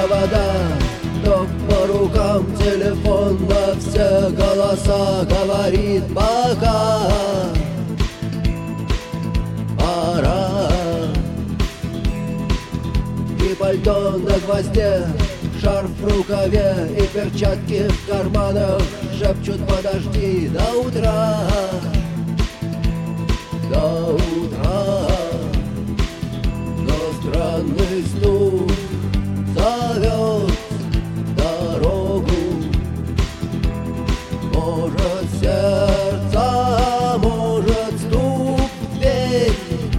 провода, ток по рукам, телефон во все голоса говорит пока. Пора. И пальто на гвозде, шарф в рукаве и перчатки в карманах шепчут: подожди до утра, до утра. Но странный стук зовет дорогу. Может, сердце, может, стук в дверь.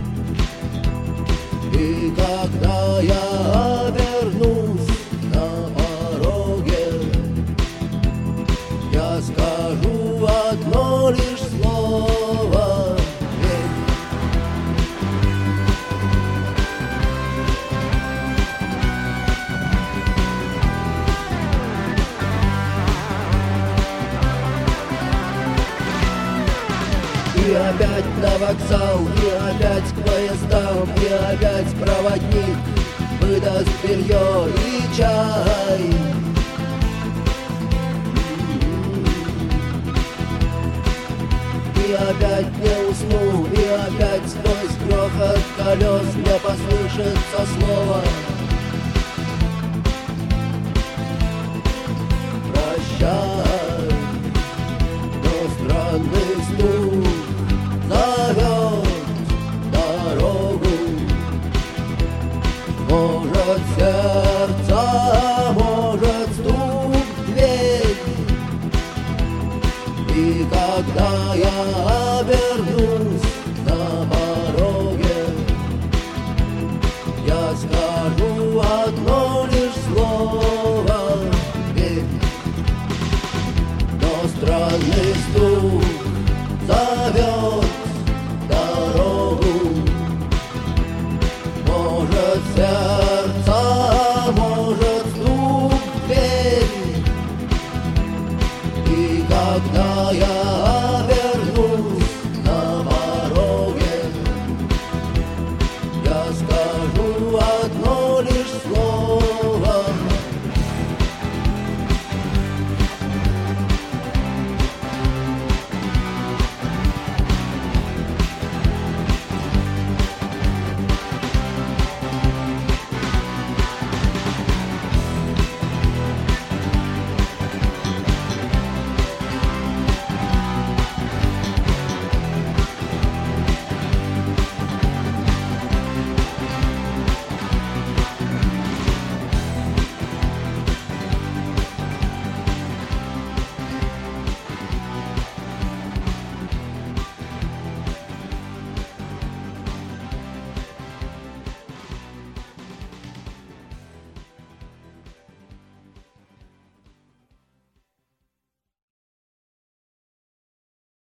И когда я обернусь на пороге, я скажу одно лишь слово: верь. И опять на вокзал, и опять к поездам, и опять проводник выдаст белье и чай. И опять не усну, и опять сквозь грохот колес мне послышится слово: